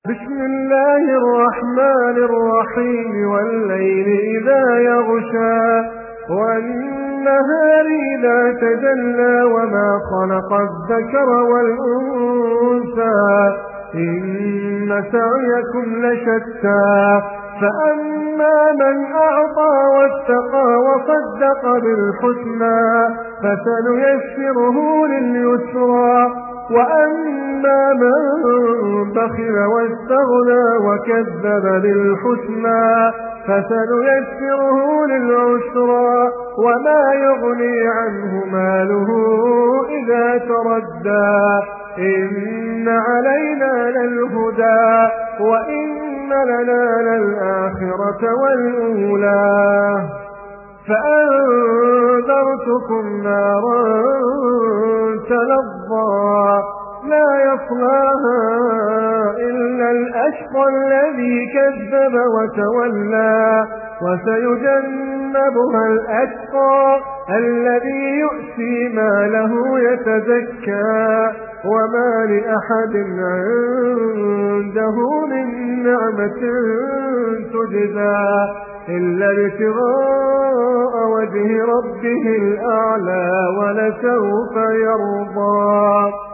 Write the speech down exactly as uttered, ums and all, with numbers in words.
بسم الله الرحمن الرحيم والليل إذا يغشى والنهار إذا تجلى وما خلق الذكر والأنثى إن سعيكم لشتى فأما من أعطى واتقى وصدق بالحسنى فسنيسره لليسرى وأما من بخل واستغنى وكذب بالحسنى فسنيسره للعسرى وما يغني عنه ماله إذا تردى إن علينا للهدى وإن لنا للآخرة والأولى فأنذرتكم نارا تلظى لا يصلاها إلا الأشقى الذي كذب وتولى وسيجنبها الأتقى الذي يؤتي ماله يتزكى وما لأحد عنده من نعمة تجزى إلا ابتغاء وجه ربه الأعلى ولسوف يرضى.